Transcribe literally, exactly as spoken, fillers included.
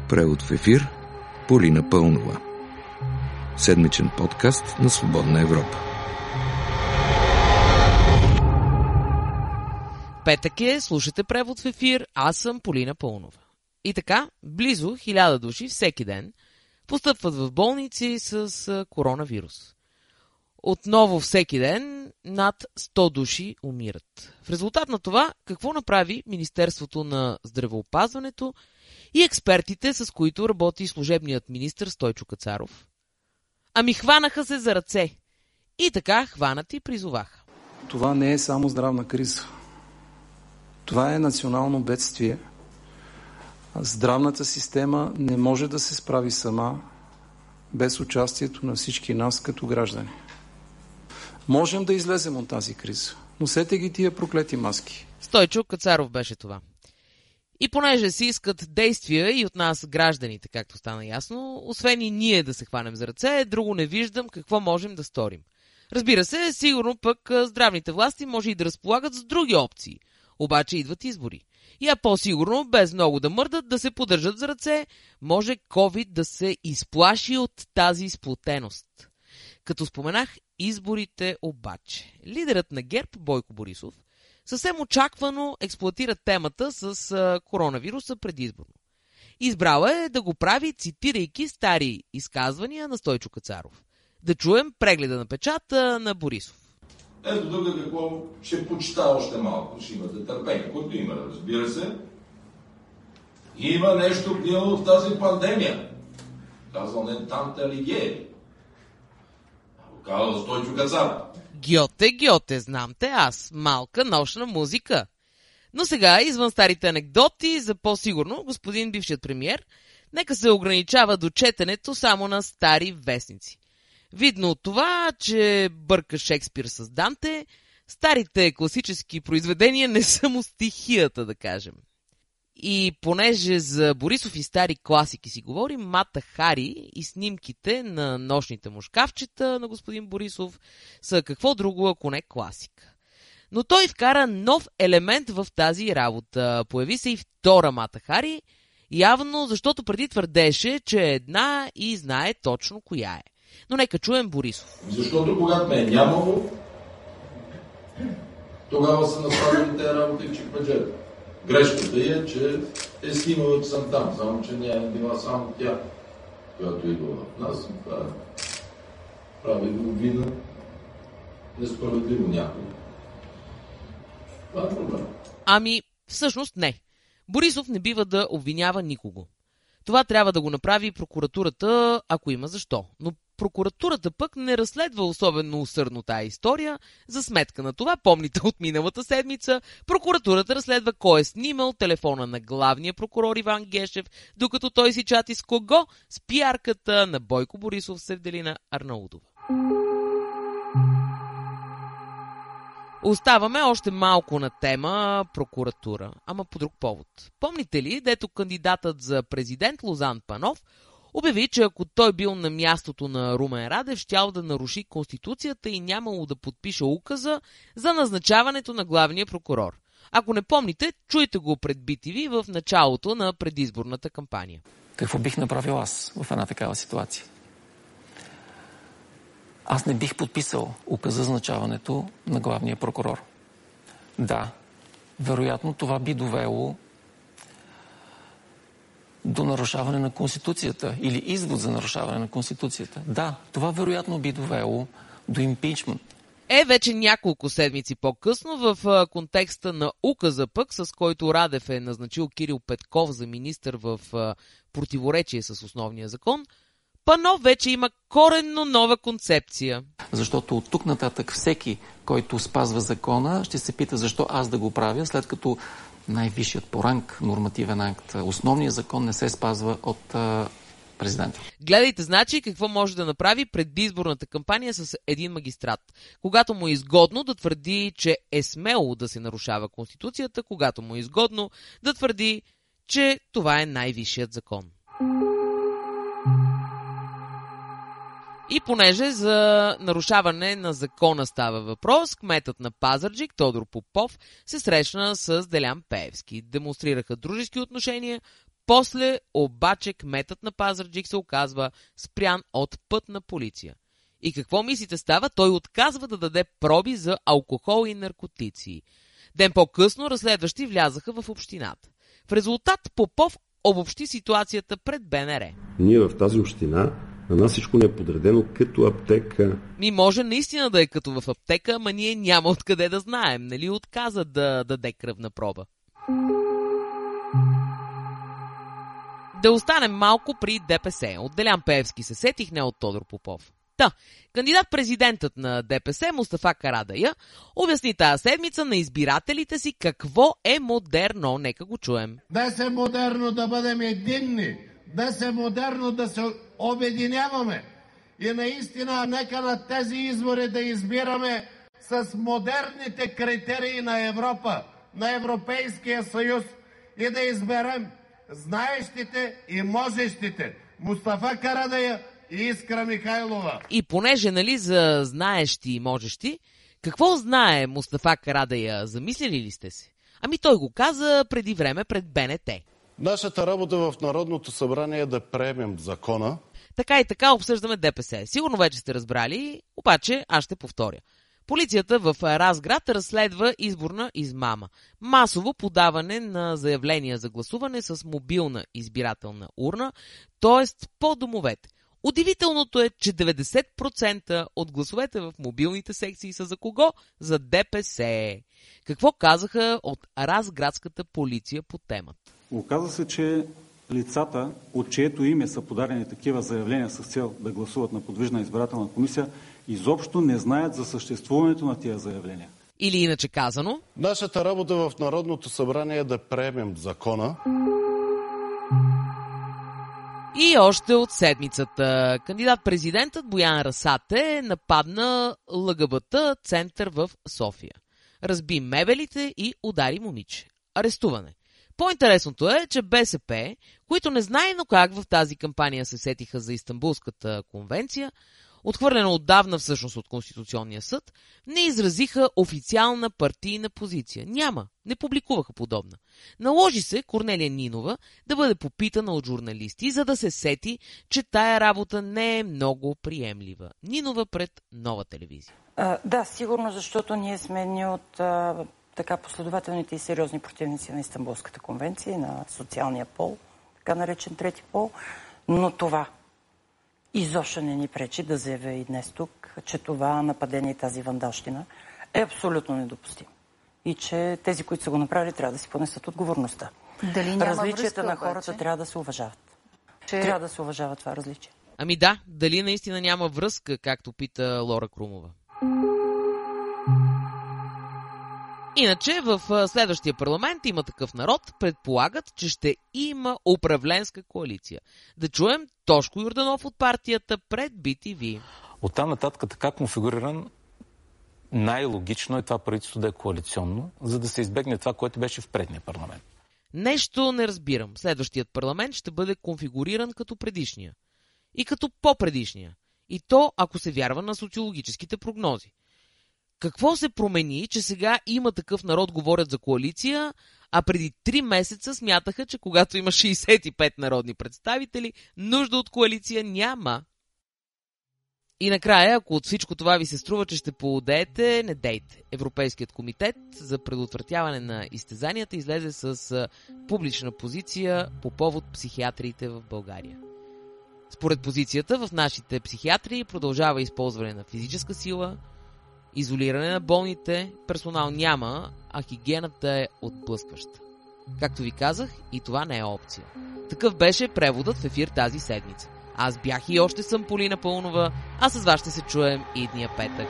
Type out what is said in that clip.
Превод в ефир Полина Пълнова. Седмичен подкаст на Свободна Европа. Петък е, слушате Превод в ефир, аз съм Полина Пълнова. И така, близо хиляда души всеки ден постъпват в болници с коронавирус. Отново всеки ден над сто души умират. В резултат на това, какво направи Министерството на здравеопазването и експертите, с които работи служебният министър Стойчо Кацаров? Ами хванаха се за ръце. И така хванати призоваха. Това не е само здравна криза. Това е национално бедствие. Здравната система не може да се справи сама без участието на всички нас като граждани. Можем да излезем от тази криза. Носете ги тия проклети маски. Стойчо Кацаров беше това. И понеже си искат действия и от нас гражданите, както стана ясно, освен и ние да се хванем за ръце, друго не виждам какво можем да сторим. Разбира се, сигурно пък здравните власти може и да разполагат с други опции. Обаче идват избори. И а по-сигурно, без много да мърдат, да се поддържат за ръце, може COVID да се изплаши от тази сплотеност. Като споменах изборите обаче, лидерът на ГЕРБ Бойко Борисов съвсем очаквано експлоатира темата с а, коронавируса предизборно. Избрал е да го прави, цитирайки стари изказвания на Стойчо Кацаров. Да чуем прегледа на печата на Борисов. Ето тук какво ще почита още малко. Ще имате търпение, което има, разбира се. Има нещо гнило в тази пандемия. Казал не Данте Алигиери. Казал Стойчо Кацаров. Гьоте, гьоте, знам те аз. Малка нощна музика. Но сега, извън старите анекдоти, за по-сигурно, господин бившият премиер, нека се ограничава до четенето само на стари вестници. Видно от това, че бърка Шекспир с Данте, старите класически произведения не са му стихията, да кажем. И понеже за Борисов и стари класики си говорим, Мата Хари и снимките на нощните му шкафчета на господин Борисов са какво друго, ако не класика. Но той вкара нов елемент в тази работа. Появи се и втора Мата Хари, явно защото преди твърдеше, че е една и знае точно коя е. Но нека чуем Борисов. Защото когато ме е нямало, тогава са направили тези работи в чекмеджета. Грешката е, че е снимала, че съм там, само че не е била само тя, която идва в нас. Това е прави го вина несправедливо някой. Това е проблем. Ами, всъщност не. Борисов не бива да обвинява никого. Това трябва да го направи прокуратурата, ако има защо. Но прокуратурата пък не разследва особено усърдно тая история. За сметка на това, помните от миналата седмица, прокуратурата разследва кой е снимал телефона на главния прокурор Иван Гешев, докато той си чати с кого? С пиарката на Бойко Борисов Севделина Арнаудова. Оставаме още малко на тема прокуратура, ама по друг повод. Помните ли, дето кандидатът за президент Лозан Панов обяви, че ако той бил на мястото на Румен Радев, щял да наруши Конституцията и нямало да подпише указа за назначаването на главния прокурор. Ако не помните, чуйте го пред би ти ви в началото на предизборната кампания. Какво бих направил аз в една такава ситуация? Аз не бих подписал указа за назначаването на главния прокурор. Да, вероятно това би довело до нарушаване на Конституцията или извод за нарушаване на Конституцията. Да, това вероятно би довело до импичмент. Е, вече няколко седмици по-късно в контекста на указа пък, с който Радев е назначил Кирил Петков за министър в противоречие с основния закон, Панов вече има коренно нова концепция. Защото от тук нататък всеки, който спазва закона, ще се пита защо аз да го правя, след като най-висшият по ранг нормативен акт, основният закон не се спазва от а, президента. Гледайте, значи, какво може да направи предизборната кампания с един магистрат. Когато му е изгодно да твърди, че е смело да се нарушава Конституцията, когато му е изгодно да твърди, че това е най-висшият закон. И понеже за нарушаване на закона става въпрос, кметът на Пазарджик Тодор Попов се срещна с Делян Пеевски. Демонстрираха дружески отношения, После обаче кметът на Пазарджик се оказва спрян от пътна полиция. И какво мислите става? Той отказва да даде проби за алкохол и наркотици. Ден по-късно разследващи влязаха в общината. В резултат Попов обобщи ситуацията пред БНР. Ние в тази община, на нас всичко не е подредено като аптека. Ми може наистина да е като в аптека, ама ние няма откъде да знаем. Нали отказа да даде кръвна проба. Да останем малко при ДПС. От Делян Пеевски се сетих, не от Тодор Попов. Та, кандидат-президентът на ДПС Мустафа Карадайъ обясни тази седмица на избирателите си какво е модерно. Нека го чуем. Днес е модерно да бъдем единни. Днес е модерно да се обединяваме. И наистина, нека на тези избори да избираме с модерните критерии на Европа, на Европейския съюз и да изберем знаещите и можещите. Мустафа Карадайъ и Искра Михайлова. И понеже, нали, за знаещи и можещи, какво знае Мустафа Карадайъ? Замислили ли сте се? Ами той го каза преди време пред БНТ. Нашата работа в Народното събрание е да приемем закона. Така и така обсъждаме ДПС. Сигурно вече сте разбрали, обаче аз ще повторя. Полицията в Разград разследва изборна измама. Масово подаване на заявления за гласуване с мобилна избирателна урна, т.е. по домовете. Удивителното е, че деветдесет процента от гласовете в мобилните секции са за кого? За ДПС. Какво казаха от Разградската полиция по темата? Оказва се, че лицата, от чието име са подадени такива заявления с цел да гласуват на подвижна избирателна комисия, изобщо не знаят за съществуването на тия заявления. Или иначе казано? Нашата работа в Народното събрание е да приемем закона. И още от седмицата кандидат-президентът Боян Расате нападна ЛГБТ център в София. Разби мебелите и удари момиче. Арестуване. По-интересното е, че БСП, които незнайно как в тази кампания се сетиха за Истанбулската конвенция, отхвърлена отдавна всъщност от Конституционния съд, не изразиха официална партийна позиция. Няма, не публикуваха подобна. Наложи се Корнелия Нинова да бъде попитана от журналисти, за да се сети, че тая работа не е много приемлива. Нинова пред Нова телевизия. А, да, сигурно, защото ние сме едни от а, така последователните и сериозни противници на Истанбулската конвенция и на социалния пол, така наречен трети пол, но това изобщо не ни пречи да заявя и днес тук, че това нападение и тази вандалщина е абсолютно недопустимо. И че тези, които са го направили, трябва да си понесат отговорността. Дали няма Различията връзка, на хората обаче? трябва да се уважават. Че... Трябва да се уважава това различие. Ами да, дали наистина няма връзка, както пита Лора Крумова. Иначе в следващия парламент Има такъв народ предполагат, че ще има управленска коалиция. Да чуем Тошко Йорданов от партията пред Би Ти Ви. Оттам нататък така конфигуриран, най-логично е това правителство да е коалиционно, за да се избегне това, което беше в предния парламент. Нещо не разбирам. Следващият парламент ще бъде конфигуриран като предишния. И като по-предишния. И то, ако се вярва на социологическите прогнози. Какво се промени, че сега Има такъв народ говорят за коалиция, а преди три месеца смятаха, че когато има шейсет и пет народни представители, нужда от коалиция няма. И накрая, ако от всичко това ви се струва, че ще поудеете, не дейте. Европейският комитет за предотвратяване на изтезанията излезе с публична позиция по повод психиатриите в България. Според позицията, в нашите психиатрии продължава използване на физическа сила, изолиране на болните, персонал няма, а хигиената е отблъскваща. Както ви казах, и това не е опция. Такъв беше преводът в ефир тази седмица. Аз бях и още съм Полина Пълнова, а с вас ще се чуем идния петък.